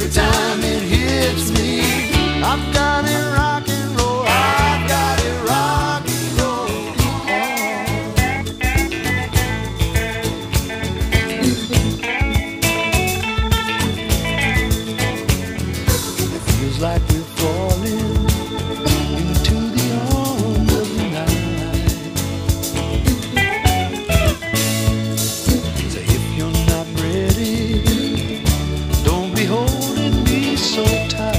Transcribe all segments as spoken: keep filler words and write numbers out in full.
every time it hits me. I've got it rock and roll, I've got it rock and roll. It feels like we're falling into the arms of the night. So if you're not ready, don't be holding me so tight.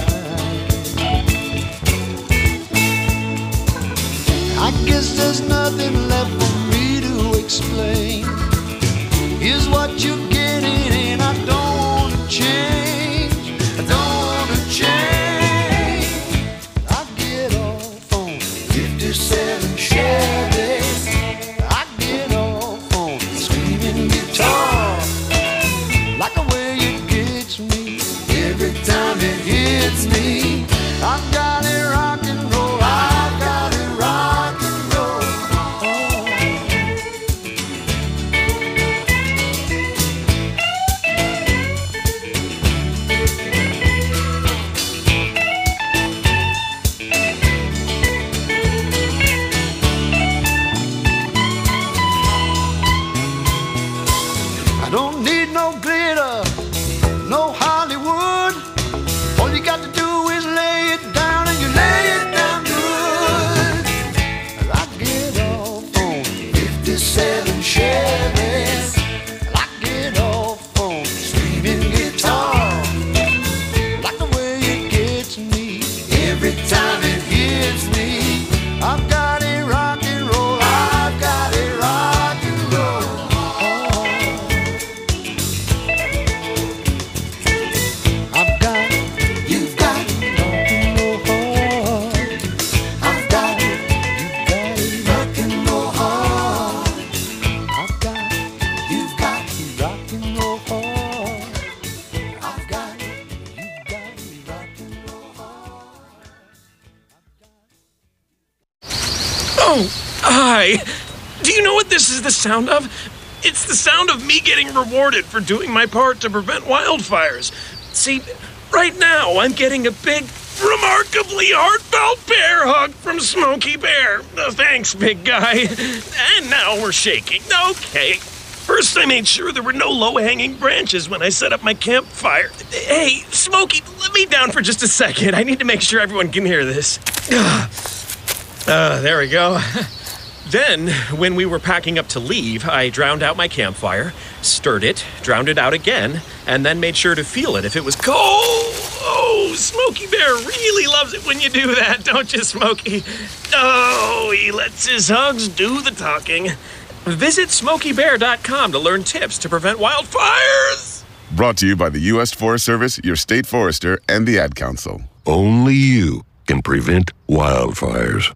I guess there's nothing left for me to explain. Here's what you're getting, and I don't want to change. I don't want to change. I get off on fifty-seven Chevy. I get off on the screaming guitar. Like the way it gets me every time it hits me. I've got it rock and roll, I've got it rock and roll. I don't need no glitter, no Hollywood. All you got to do is lay it down, and you lay it down good. I get off on fifty-seven Chevys. I get off on screaming guitar. Like the way it gets me every time it hits me. I've got it rock and roll, I've got it rock and roll. I've got it, you've got it, rock and roll hard. I've got it, you've got it, rock and roll hard. I've got it, you've got it, rock and roll hard. I've got it, you've got it, rock and roll hard. Oh, hi. Do you know what this is the sound of? It's the sound of me getting rewarded for doing my part to prevent wildfires. See, right now I'm getting a big, remarkably heartfelt bear hug from Smokey Bear. Uh, thanks, big guy. And now we're shaking. Okay. First, I made sure there were no low-hanging branches when I set up my campfire. Hey, Smokey, let me down for just a second. I need to make sure everyone can hear this. Uh, there we go. Then, when we were packing up to leave, I drowned out my campfire, stirred it, drowned it out again, and then made sure to feel it if it was cold. Oh, Smokey Bear really loves it when you do that, don't you, Smokey? Oh, he lets his hugs do the talking. Visit smokey bear dot com to learn tips to prevent wildfires. Brought to you by the U S Forest Service, your state forester, and the Ad Council. Only you can prevent wildfires.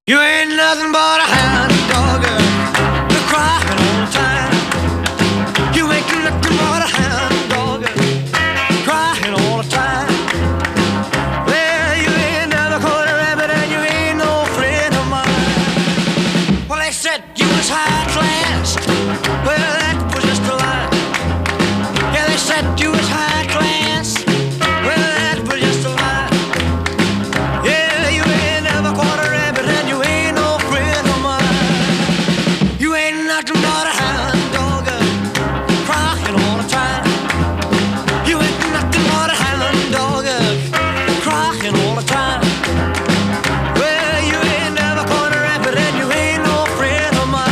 You ain't nothing but a hound dog, you're crying all the time. You ain't nothing but a hound dog, crying all the time. Well, you ain't never caught a rabbit and you ain't no friend of mine. Well, they said you was high class, well, that was just a lie. Yeah, they said you was high class, well, that was just a lie. Yeah, you ain't never caught a rabbit and you ain't no friend of mine. You ain't nothing but a hound dog, crying all the time. You ain't nothing but a hound dog, crying all the time. Well, you ain't never caught a rabbit and you ain't no friend of mine.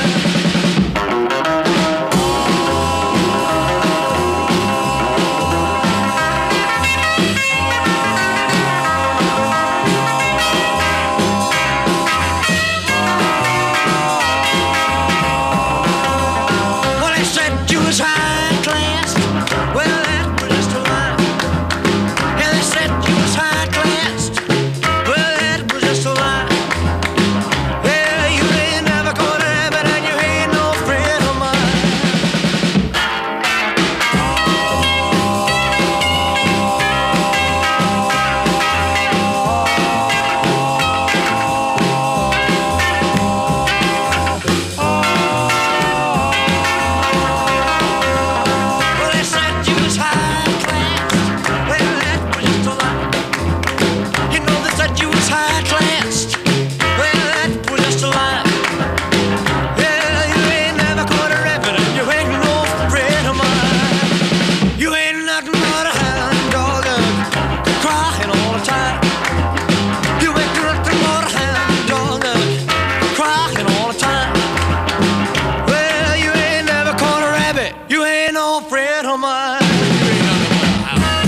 Well, they said you was high class. Well, that was just a lie. Yeah, they said you was high class. Well, that was just a lie. Yeah, you ain't never caught a rabbit and you ain't no friend of mine. Well, they said you was high class. Well, that was just a lie. You know they said you was high class. Well, that was just a lie. Yeah, you ain't never caught a rabbit and you ain't no friend of mine. You ain't nothing but a hound dog, crying all the time. You ain't nothing but a hound dog, crying all the time. Well, you ain't never caught a rabbit. You ain't no friend of mine. You ain't nothing but a hound.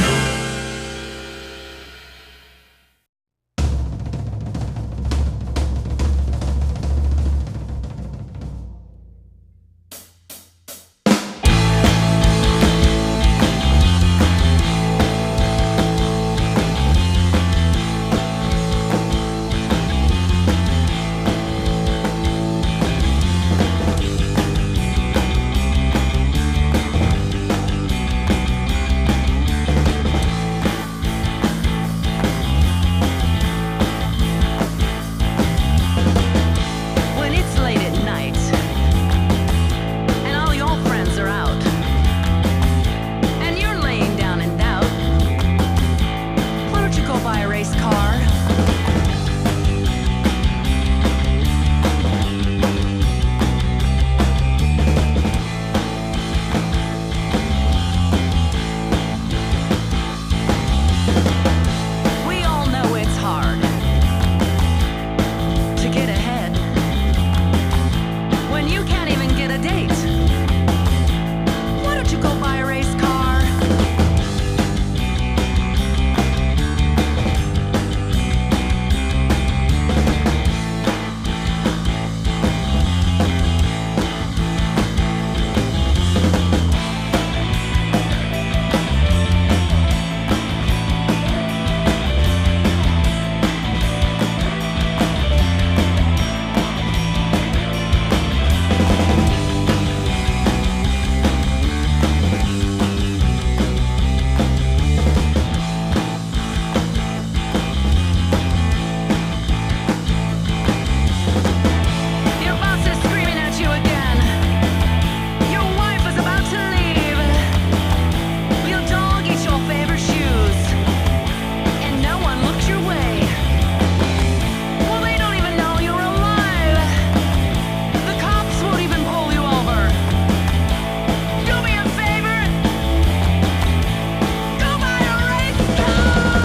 When it's late at night and all your friends are out and you're laying down in doubt, why don't you go buy a race car? We all know it's hard to get ahead when you can't even get a date. Why don't you go buy a race car? Your boss is screaming at you again. Your wife is about to leave. Your dog eats your favorite shoes. And no one looks your way. Well, they don't even know you're alive. The cops won't even pull you over. Do me a favor. Go buy a race car.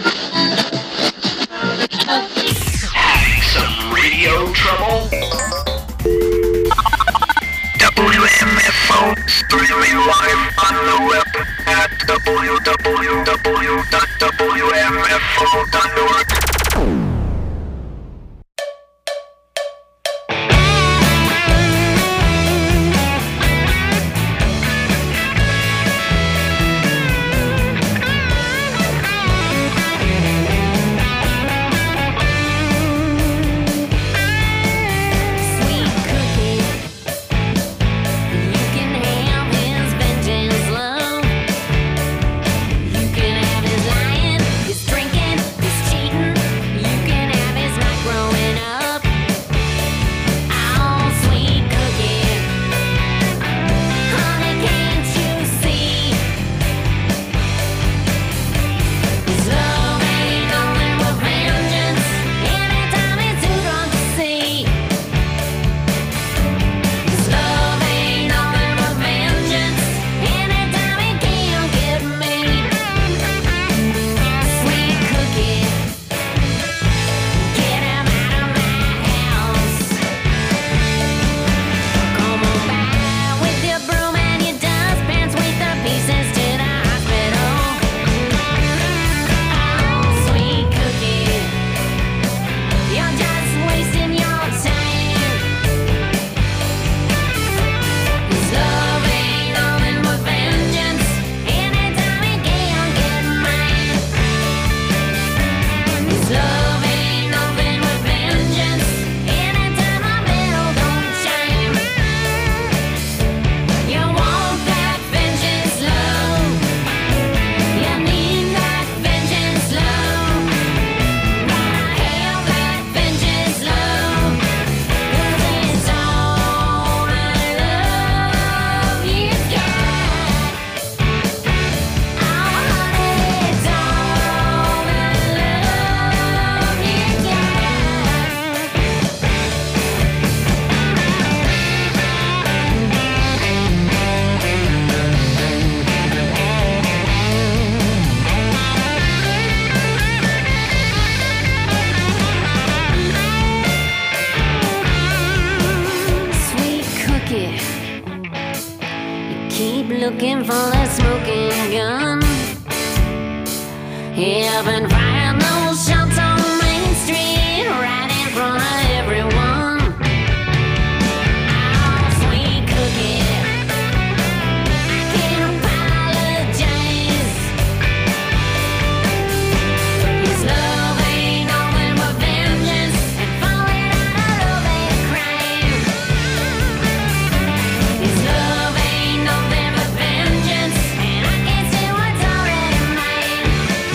Having some radio trouble? looking for a smoking gun. Yeah, I've been firing those shots on Main Street, right in front of everyone. Oh, sweet cookie, I can't apologize. His love ain't nothing but vengeance, and falling out of love ain't a crime. His love ain't nothing but vengeance, and I can't see what's already mine.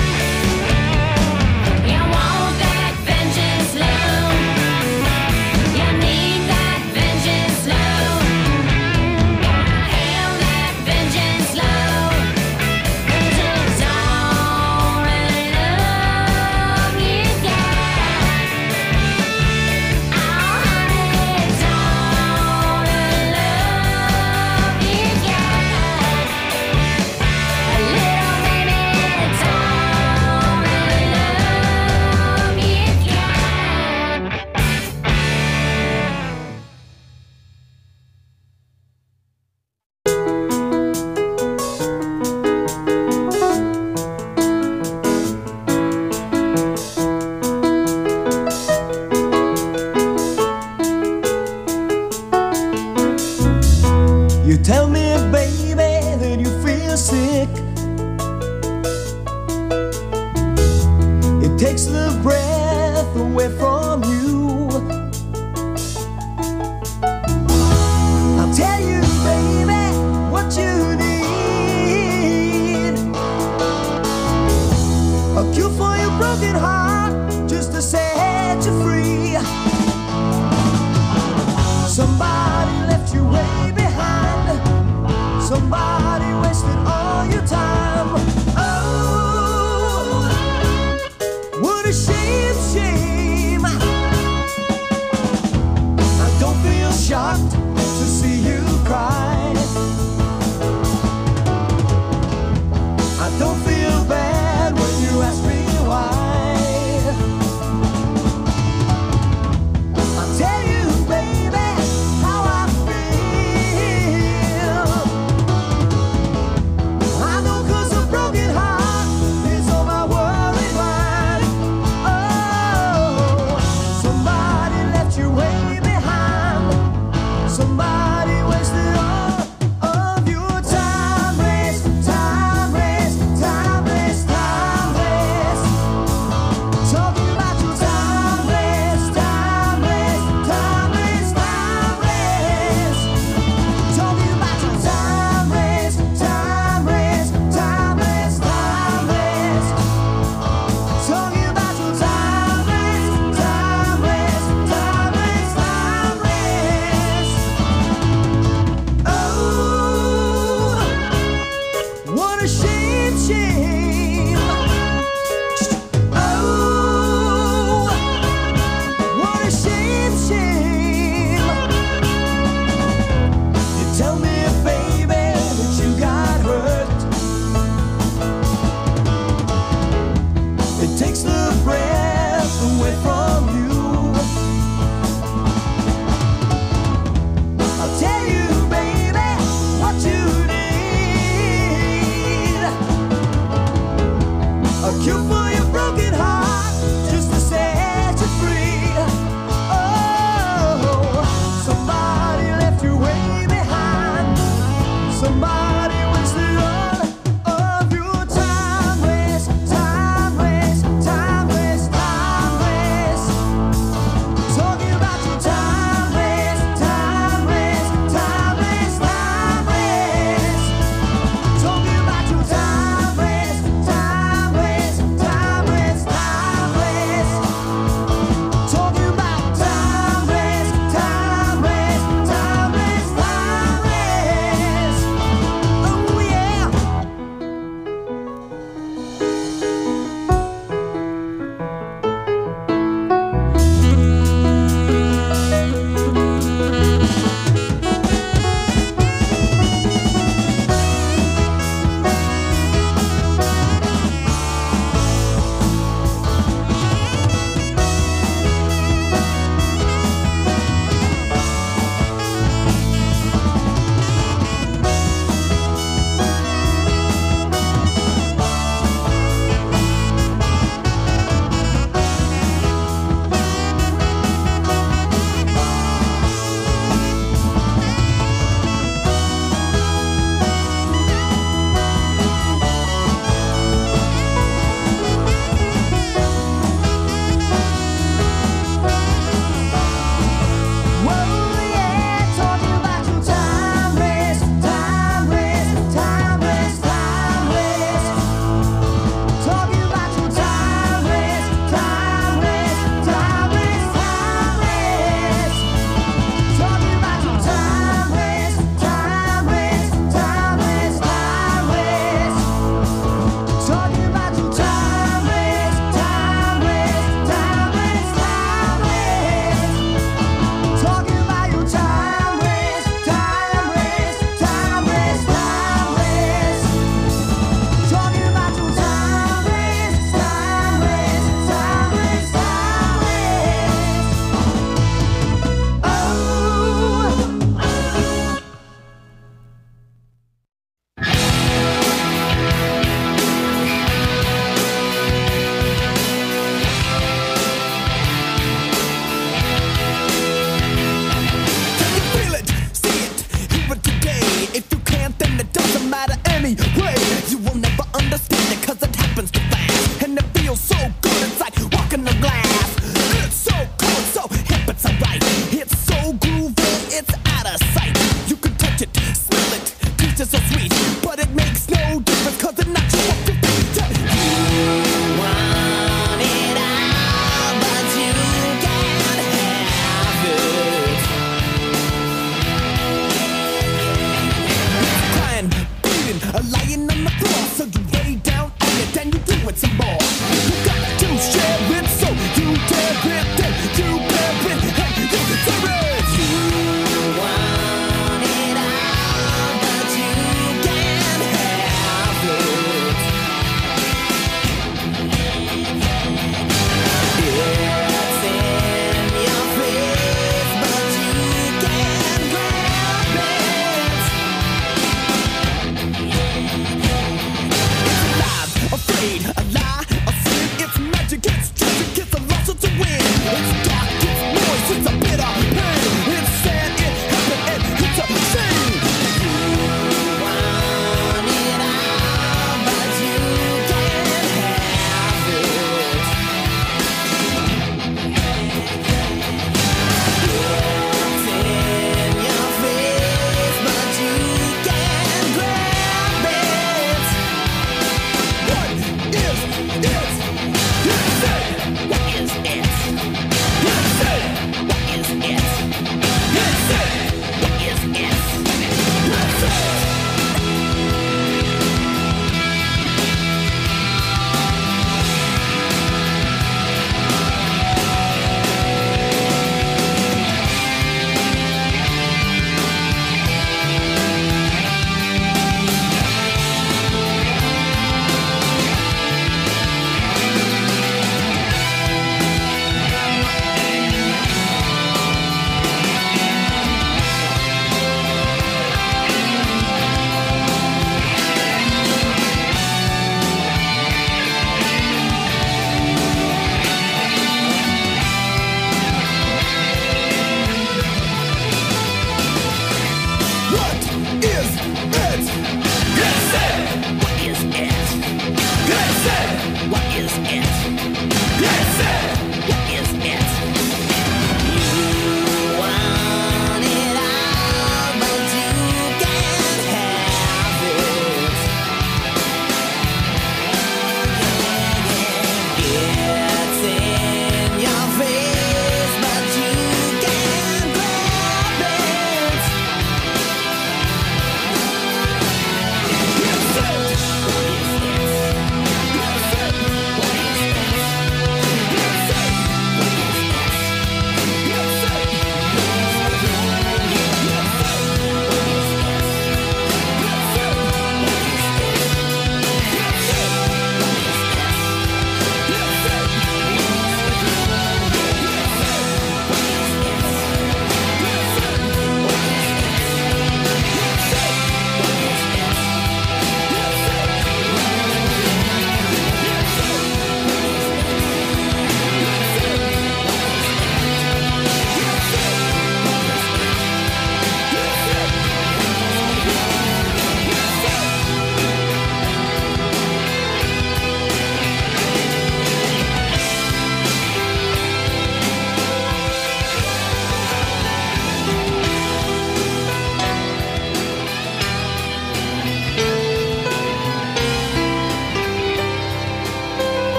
You want that vengeance love, you need that vengeance love, gotta have that vengeance love, 'cause it's all the love you got. Oh honey, it's all the love you got. Little baby, it's all the love you You tell me, baby, that you feel sick. It takes the breath away from you. I'll tell you, baby, what you need. A cure for your broken heart, just to set you free. Somebody left you way behind. Somebody wasted all your time. Oh, what a shame, shame. I don't feel shocked to see you cry. I don't feel bad when you ask me why. I'll tell you, baby, how I feel. I know 'cause a broken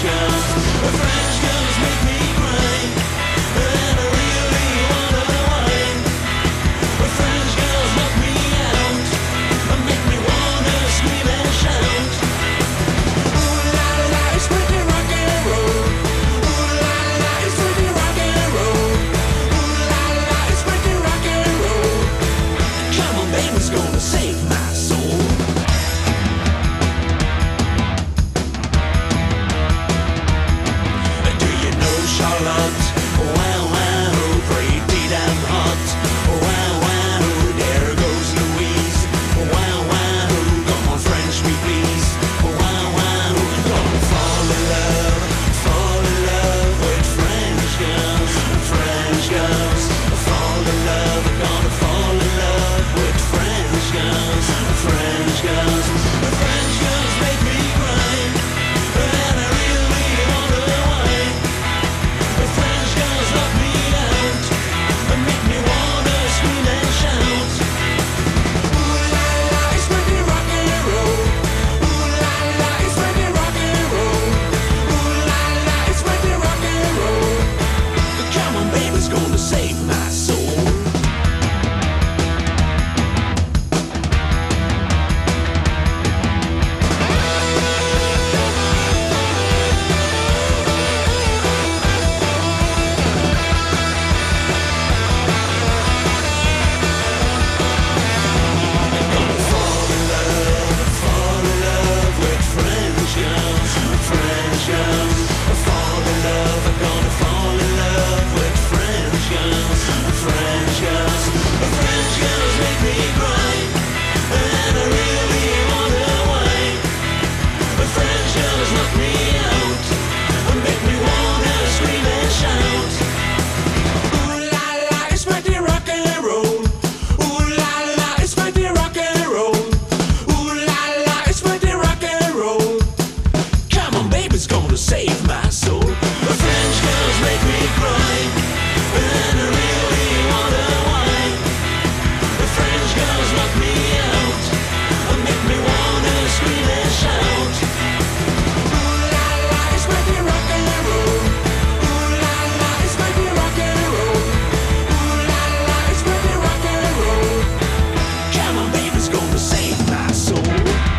girls, French girls make me cry, and I really wanna whine. French girls knock me out, make me wanna scream and shout. Ooh la la, it's pretty rock and roll. Ooh la la, it's pretty rock and roll. Ooh la la, it's pretty rock and roll. Come on, baby's gonna save my soul. Do you know Charlotte? Wow, wow, pretty damn hot. Wow, wow, there goes Louise. Wow, wow, come on, French me please. Wow, wow, gonna fall in love, fall in love with French girls, French girls. Fall in love, gonna fall in love with French girls, French girls. French girls make me cry, and I really wanna whine. French girls knock me out, make me wanna scream and shout. Ooh la la, it's pretty rock and roll. Ooh la la, it's pretty rock and roll. Ooh la la, it's pretty rock and roll. Come on, baby's gonna save my soul. Gonna fall in love, fall in love with French girls, French girls. Fall in love, gonna fall in love with French girls, French girls. French girls make me cry, and I really wanna whine. French girls knock me out, make me wanna scream and shout. Ooh la la, it's pretty rock and roll. Ooh la la, it's pretty rock and roll. Ooh la la, it's pretty rock and roll. Come on, baby's gonna save my soul. French girls make me cry, and I really wanna whine. French girls knock me out, make me wanna scream and shout. Ooh la la, it's pretty rock and roll. Ooh la la, it's pretty rock and roll. Ooh la la, it's pretty rock and roll. Come on, baby's gonna save my soul.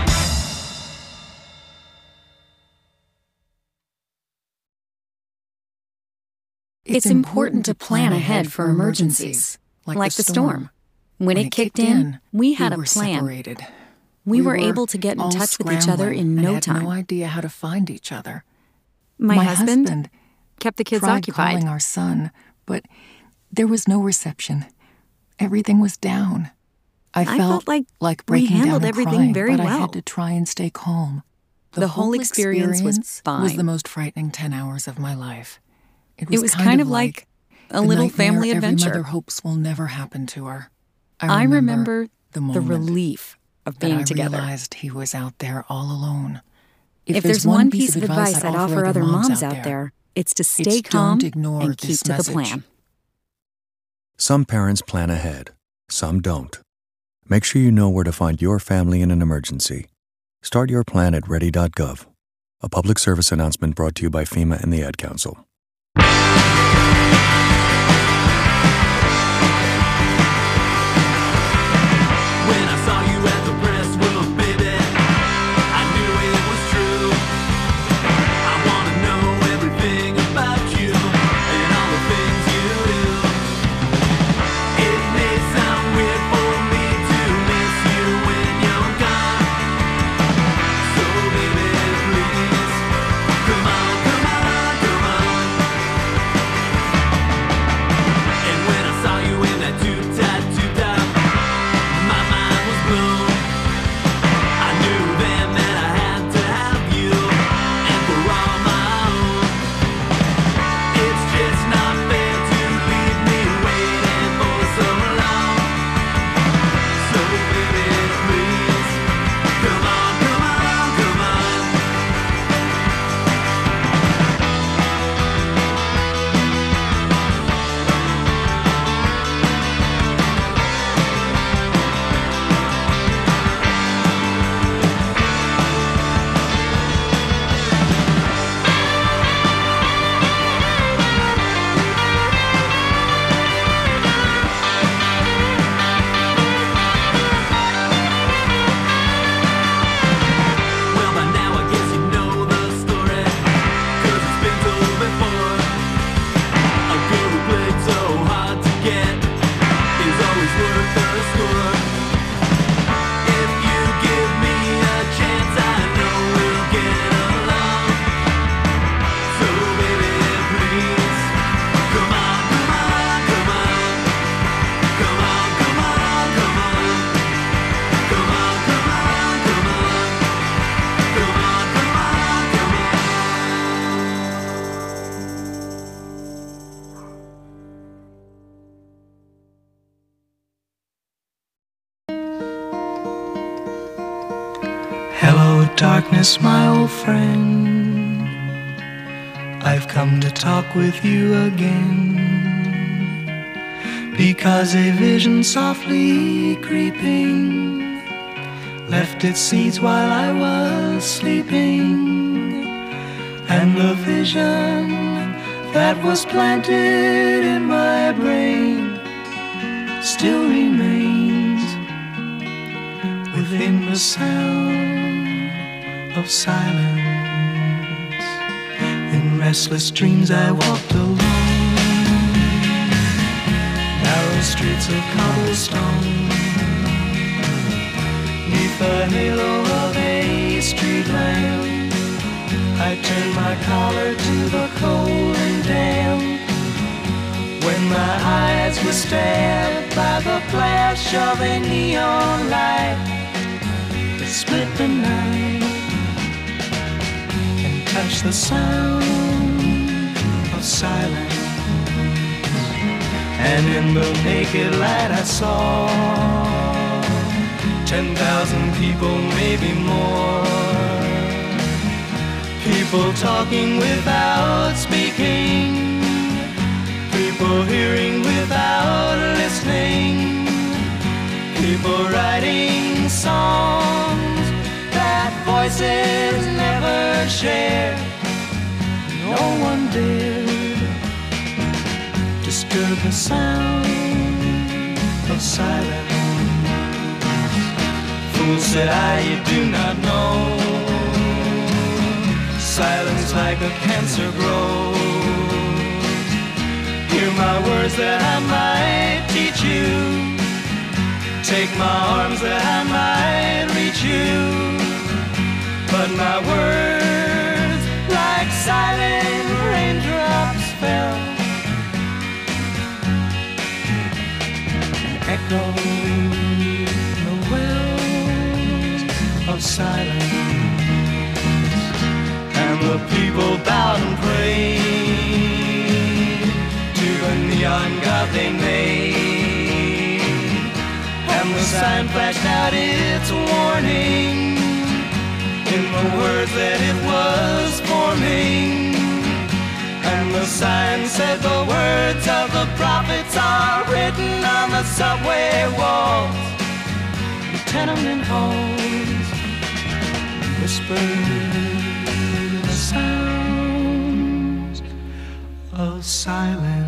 It's important to plan ahead for emergencies, like the storm. When it kicked in, we had a plan. Separated. We were able to get in all touch with each other in scrambling and no had time. no idea how to find each other. My husband kept the kids tried occupied. calling our son, but there was no reception. Everything was down. I I felt, felt like we breaking handled down and everything crying, very but I well. had to try and stay calm. The whole experience was was fine. the most frightening ten hours of my life. It It was, was kind of like a the little nightmare family every adventure. mother hopes will never happen to her. I remember the the moment relief of that being I together. realized he was out there all alone. If, there's one piece of advice I'd offer other moms out there, it's to stay it's calm don't ignore and keep this to the message. plan. Some parents plan ahead, some don't. Make sure you know where to find your family in an emergency. Start your plan at ready dot gov. A public service announcement brought to you by FEMA and the Ad Council. When I saw you at the press room, baby, I knew it was true. I wanna know everything about you and all the things you do. It may sound weird for me to miss you when you're gone. So baby, please, come on, come on, come on. darkness, my old friend, I've come to talk with you again, because a vision softly creeping left its seeds while I was sleeping, and the vision that was planted in my brain still remains within the sound of silence. In restless dreams I walked alone, narrow streets of cobblestone, neath the halo of a street lamp. I turned my collar to the cold and damp, when my eyes were stabbed by the flash of a neon light that split the night and touched the sound of silence. And in the naked light I saw ten thousand people, maybe more, people talking without speaking, people hearing without listening, people writing songs that voices never share. No one dared disturb the sound of silence. Fool, said I, you do not know, silence like a cancer grows. Hear my words that I might teach you, take my arms that I might reach you, but my words like silent raindrops fell and echoed the wells of silence. And the people bowed and prayed to the neon god they made, and the sign flashed out its warning in the words that it was forming. And the sign said the words of the prophets are written on the subway walls, the tenement halls, whispered the sounds of silence.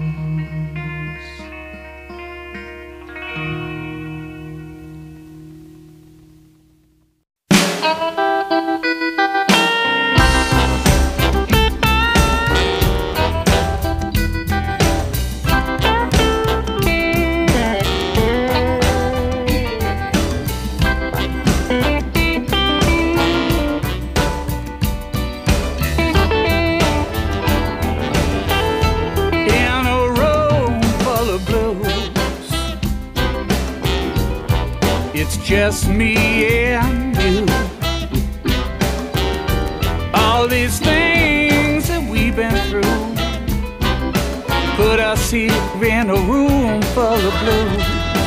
Just me and you. All these things that we've been through put us here in a room full of blues.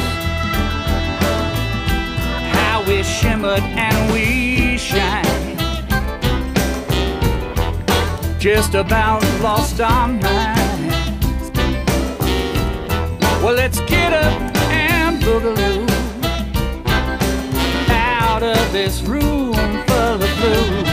How we shimmered and we shine, just about lost our minds. Well, let's get up and boogaloo out of this room full of blues.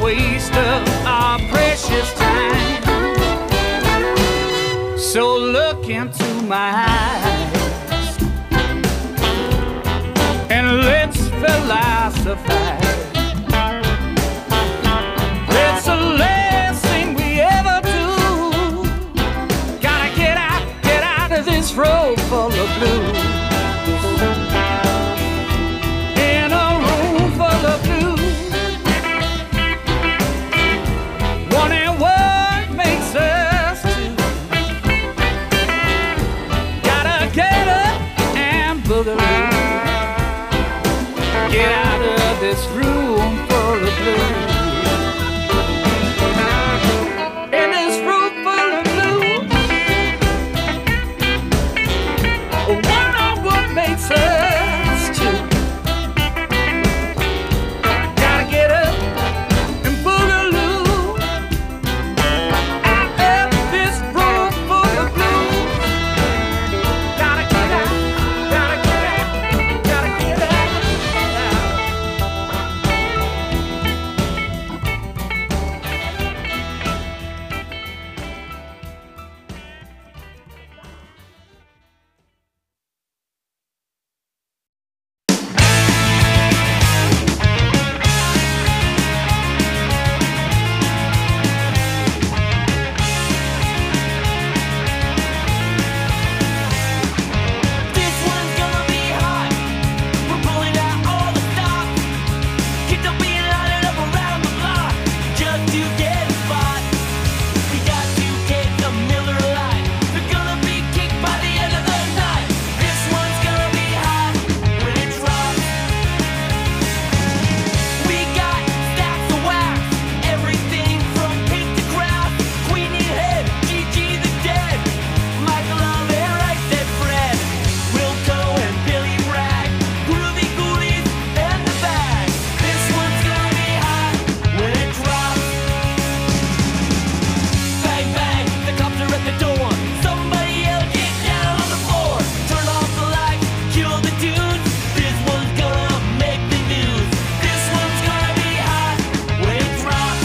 waste of our precious time. So look into my eyes and let's philosophize. It's the last thing we ever do. Gotta get out, get out of this road full of blues. In a room full of blues. Wondering what makes us two. Gotta get up and boogaloo. Get out of this room full of blues. In this room full of blues. Wonder what makes us two. Gotta get up and boogaloo. Out of this room full of blues. Gotta get out, gotta get out, gotta get out. This one's gonna be hot. We're pulling out all the stops. Kids will be lining up around the block just to get a spot. We got to take the Miller Lite. They're gonna be kicked by the end of the night. This one's gonna be hot when it drops. We got stacks of wax, everything from pink to craft. Queenie Head, Gigi the Dead, Michael Love and Right Said Fred, Wilco and Billy Bragg, Groovy Ghoulies and the Bag. This one's gonna be hot when it drops. Bang bang, the cops are at the door. Somebody yell, get down on the floor. Turn off the lights, kill the tunes. This one's gonna make the news. This one's gonna be hot when it drops.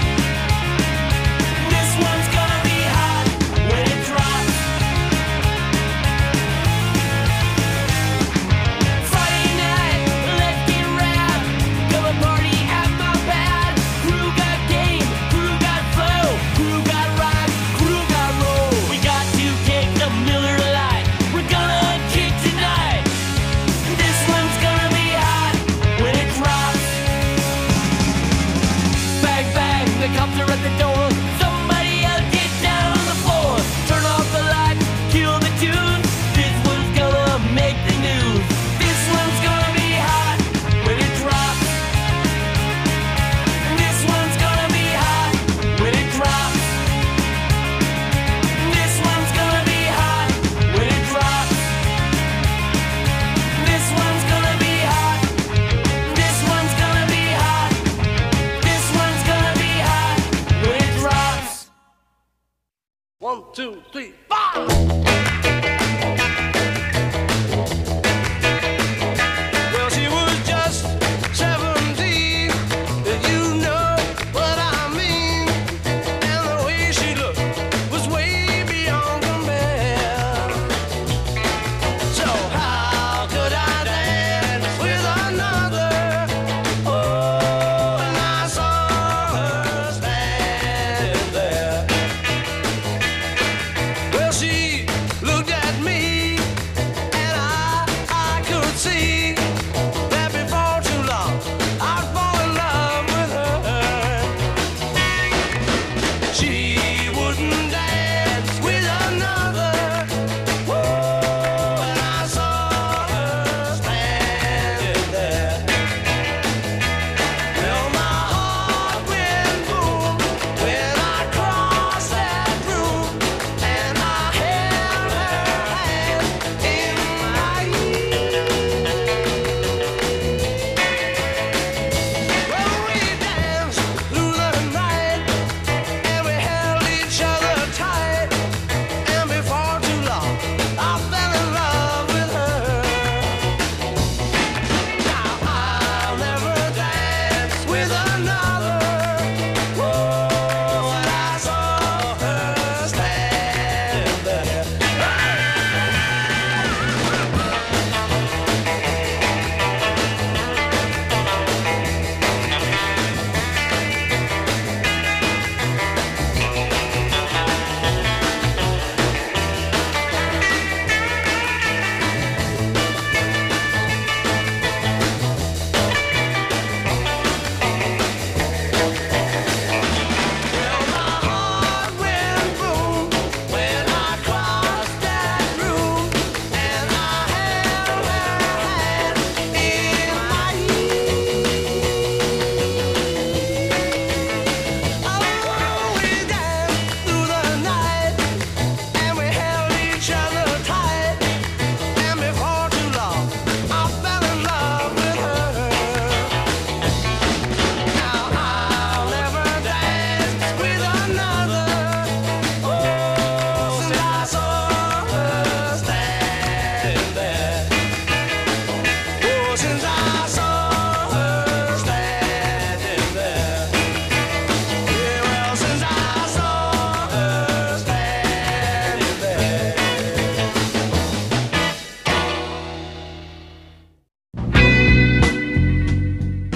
This one's gonna be hot when it drops. Friday night, let's get rad. Come and party at my pad. Crew got game, crew got flow, crew got rock, crew got roll. We got to take the Miller Lite. We're gonna kick tonight. This one's gonna be hot when it drops. Bang bang, the cops are at the door. Somebody else get down on the floor. Turn off the lights, kill the tunes. This one's gonna make the news. This one's gonna be hot when it drops. This one's gonna be hot when it drops. This one's gonna be hot when it drops. This one's gonna be hot. This one's gonna be hot. This one's gonna be hot when it drops. One, two, three, four. Well, she was just seventeen. You know what I mean. And the way she looked was way beyond compare. So how could I dance with another? Oh, and I saw her standing there. Well, she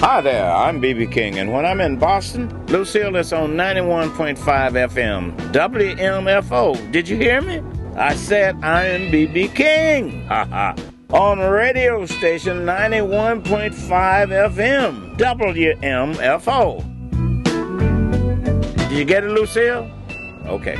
Hi there, I'm B B King, and when I'm in Boston, Lucille is on ninety-one point five F M, W M F O. Did you hear me? I said I'm B B King, haha, on radio station ninety-one point five F M, W M F O. Did you get it, Lucille? Okay.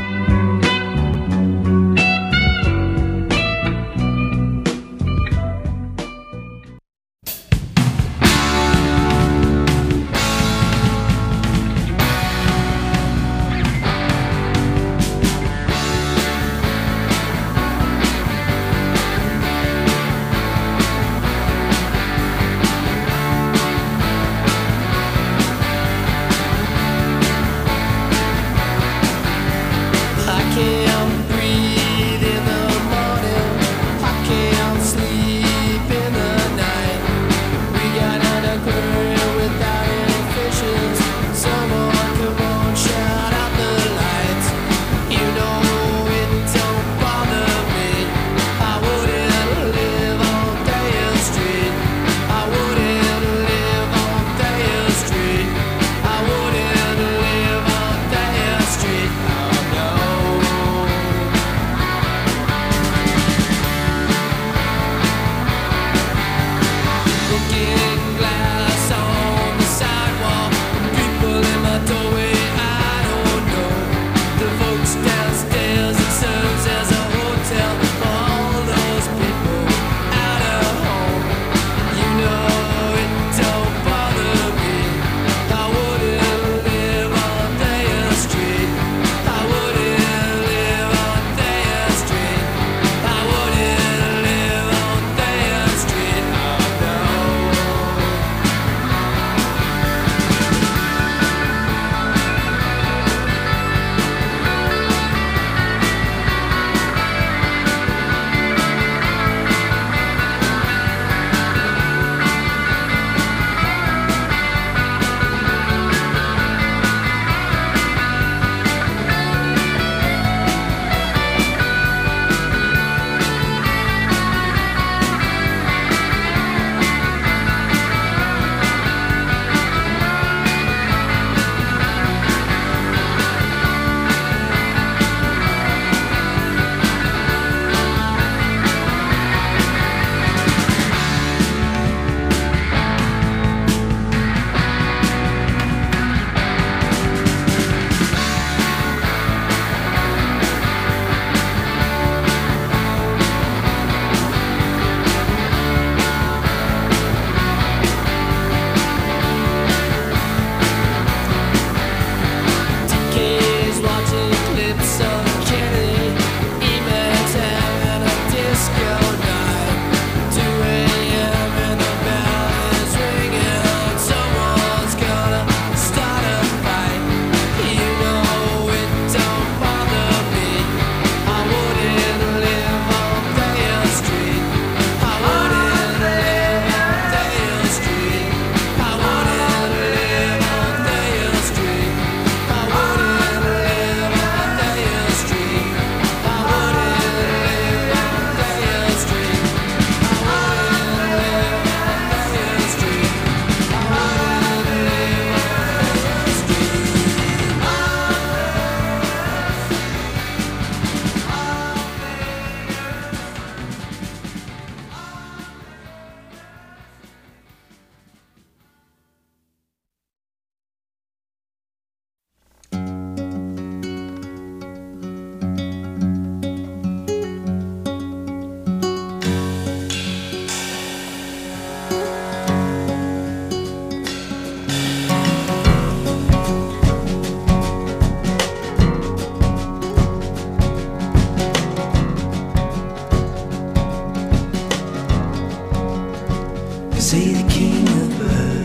Say the king of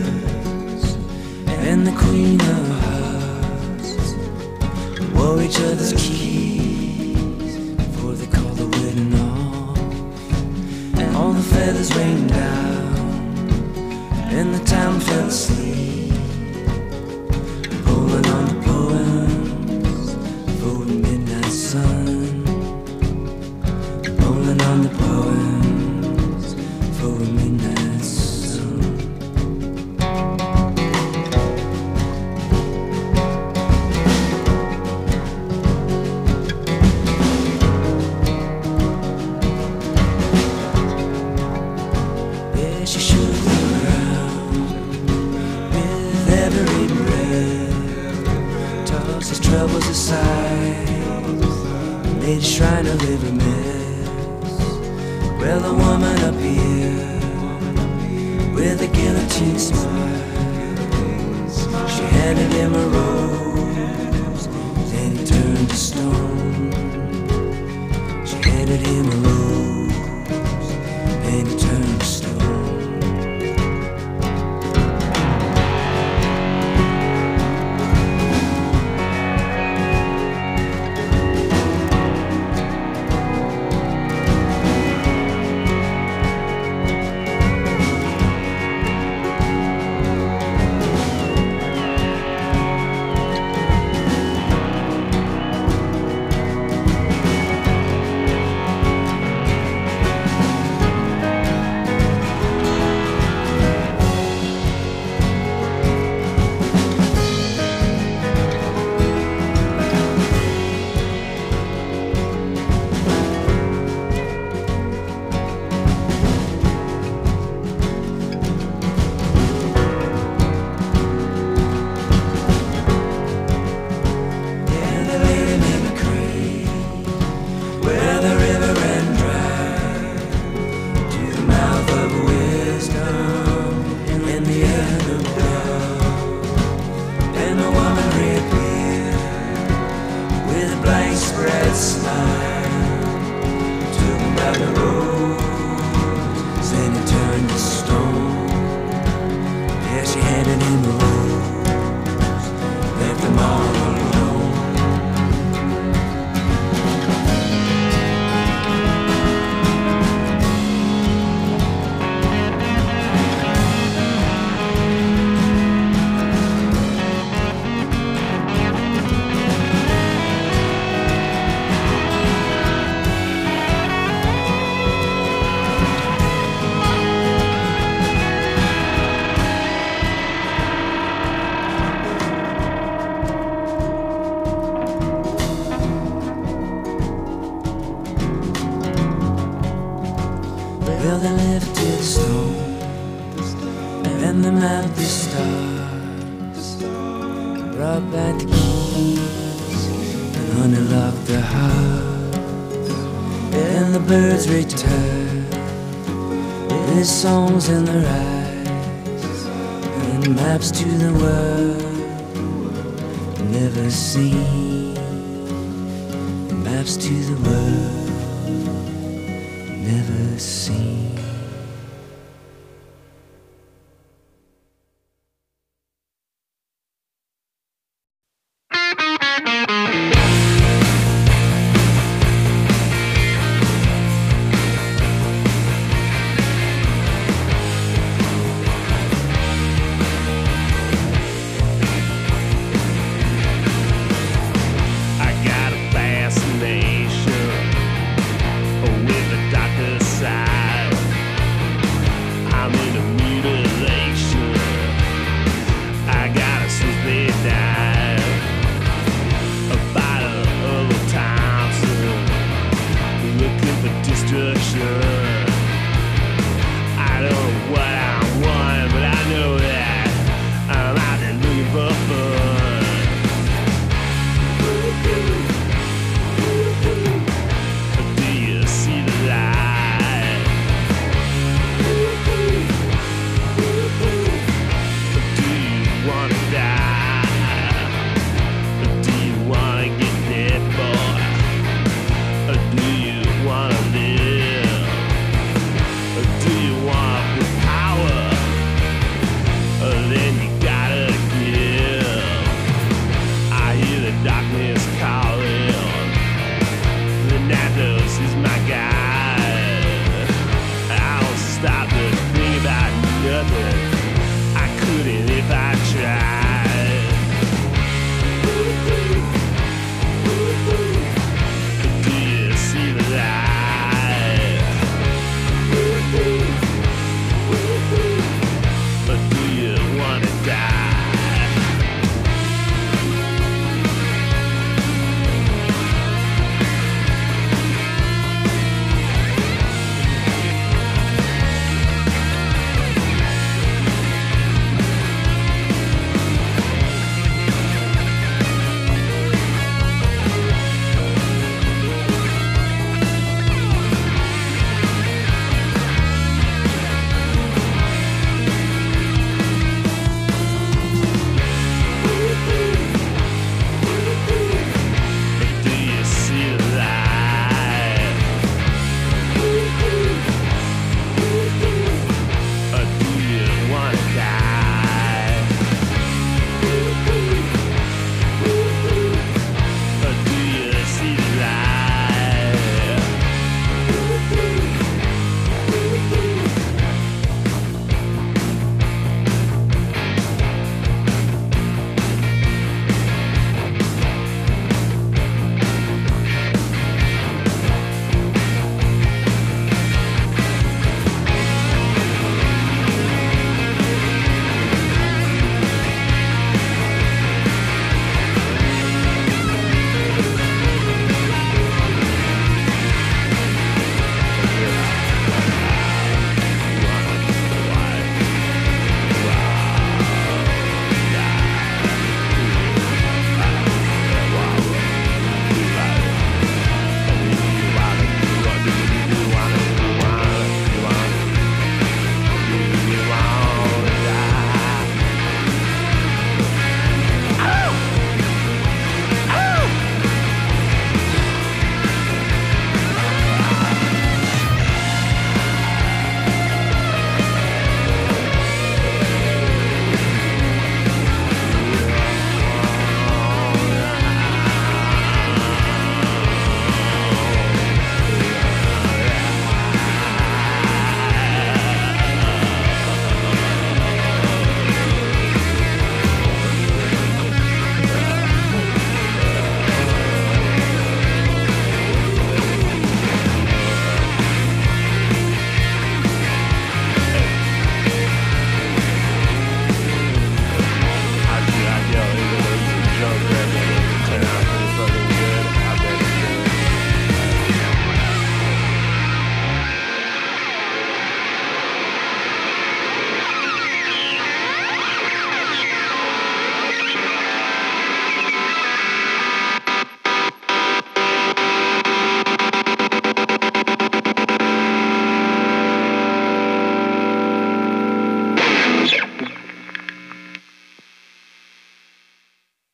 birds and the queen of hearts wore each other's keys before they called the wedding off. And all the feathers rained down and the town fell asleep, pulling on the poems for the midnight sun, pulling on the poems for a midnight sun. her eating bread, toss his troubles aside, made a shrine of every mess. Well, the woman up here with a guillotine smile, she handed him a rose, then he turned to stone. She handed him a rose, then he turned to stone. Well, they lifted the stone and they mapped the stars, brought back the keys and honey locked the heart. And the birds returned with songs in their eyes and maps to the world never seen, maps to the world never seen. With the darker side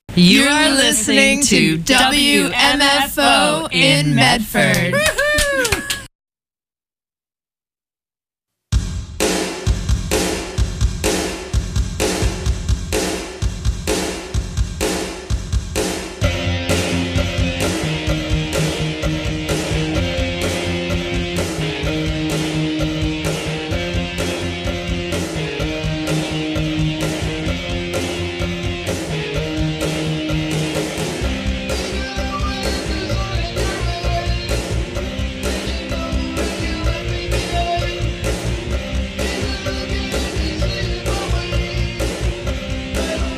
You are listening to W M F O in Medford.